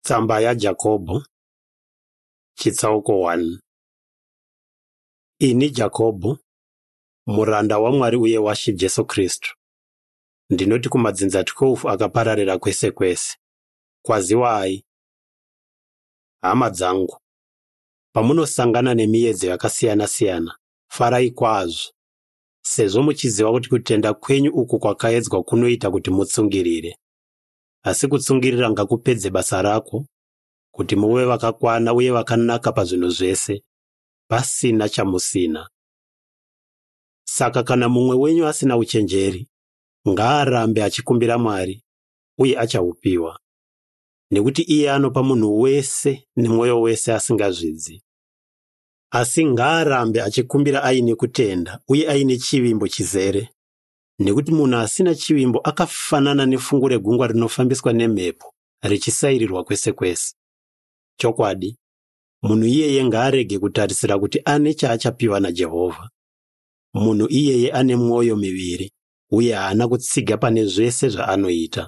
Tsamba yaJakobho chitsauko 1. Ini Jakobho, muranda waMwari uye waShe Jesu Kristu, ndinoti kumadzinza 12 akapararira kwese kwese, kwaziwai. Hama dzangu, pamunosangana nemiedzo yakasiyana-siyana, farai kwazvo, sezvo muchiziva kuti kutenda kwenyu uku kwakaedzwa kunoita kuti mutsungirire. Asi kutsungirira ngakupedze basa rako, kuti muve vakakwana uye vakanaka pazvinhu zvese, pasina chamusina. Saka kana mumwe wenyu asina uchenjeri, ngaarambe achikumbira Mwari, uye achahupiwa. Nekuti iye anopa munhu wese nemwoyo wese asingazvidzi. Asi ngaarambe achikumbira aine kutenda uye aine chivimbo chizere. Nekuti munhu asina chivimbo akafanana nefungu regungwa rinofambiswa nemhepo, richisairirwa kwese kwese. Chokwadi, munhu iyeye ngaarege kutarisira kuti ane chaachapiwa naJehovha. Munhu iyeye ane mwoyo miviri, uye haana kutsiga pane zvese zvaanoita.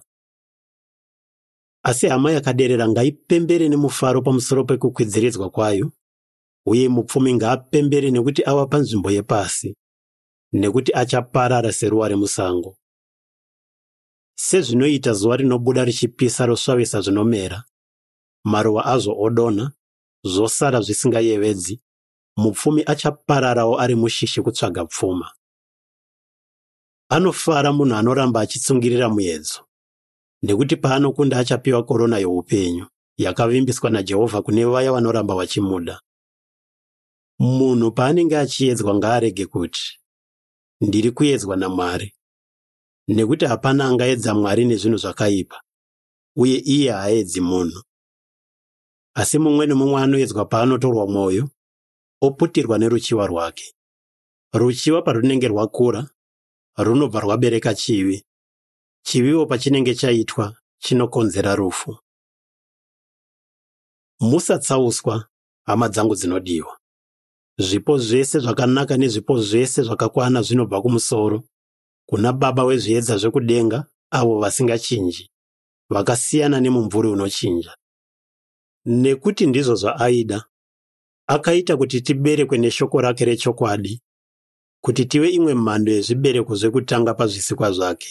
Asi hama yakaderera ngaipembere nemufaro pamusoro pekukwidziridzwa kwayo, uye mupfumi ngaapembere nekuti ava panzvimbo yepasi, nekuti achaparara seruva remusango. Sezvinoita zuva rinobuda richipisa rosvavisa zvinomera, maruva azvo odonha, zvosara zvisingayevedzi, mupfumi achapararawo ari mushishi kutsvaga pfuma. Anofara munhu anoramba achitsungirira muedzo, nekuti paanokunda achapiwa korona youpenyu, yakavimbiswa naJehovha kune vaya vanoramba vachimuda. Munhu paanenge achiedzwa ngaarege kuti, ndiri kuedzwa naMwari, nekuti hapana angaedza Mwari nezvinhu zvakaipa, uye iye haaedzi munhu. Asi mumwe nemumwe anoedzwa paanotorwa mwoyo, oputirwa neruchiva rwake. Ruchiva parunenge rwakura, runobva rwabereka chivi. Chiviwo pachinenge chaitwa, chinokonzera rufu. Musatsauswa, hama dzangu dzinodiwa. Zvipo zvese zvakanaka nezvipo zvese zvakakwana zvinobva kumusoro, kuna Baba wezviedza zvekudenga, avo vasingachinji, vakasiyana nemumvuri unochinja. Nekuti ndizvo zvaaida, akaita kuti tiberekwe neshoko rake rechokwadi, kuti tive imwe mhando yezvibereko zvekutanga pazvisikwa zvake.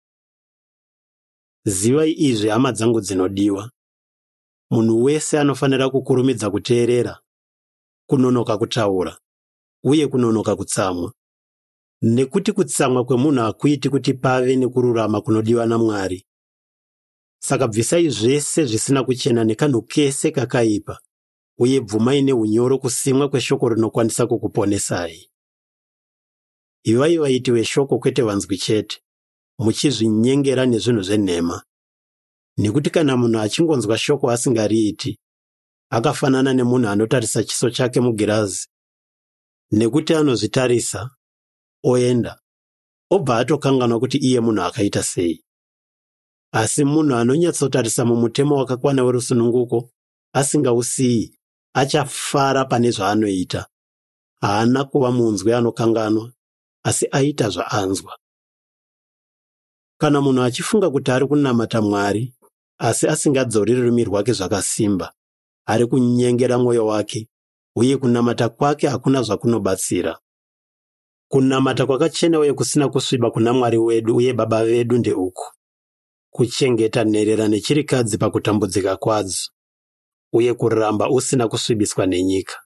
Zivai izvi, hama dzangu dzinodiwa: munhu wese anofanira kukurumidza kuteerera, kunonoka kutaura, uye kunonoka kutsamwa. Nekuti kutsamwa kwemunhu hakuiti kuti pave nekururama kunodiwa naMwari. Saka bvisai zvese zvisina kuchena nekanhu kese kakaipa, uye bvumai neunyoro kusimwa kweshoko rinokwanisa kukuponesai. Ivai vaiti veshoko kwete vanzwi chete, muchizvinyengera nezvinhu zvenhema. Nekuti kana munhu achingonzwa shoko asingariiti, akafanana nemunhu anotarisa chiso chake mugirazi, nekuti anozvitarisa, oenda, obva atokanganwa kuti iye munhu akaita sei. Asi munhu anonyatsotarisa mumutemo wakakwana werusununguko, asingausiyi, achafara pane zvaanoita. Haana kuva munzwi anokanganwa, asi aita zvaanzwa. Kana munhu achifunga kuti ari kunamata Mwari, asi asingadzori rurimi rwake zvakasimba, ari kunyengera mwoyo wake, uye kunamata kwake hakuna zvakunobatsira. Kunamata kwakachena uye kusina kusviba kuna Mwari wedu uye Baba vedu ndeuku: kuchengeta nherera nechirikadzi pakutambudzika kwadzo, uye kuramba usina kusvibiswa nenyika.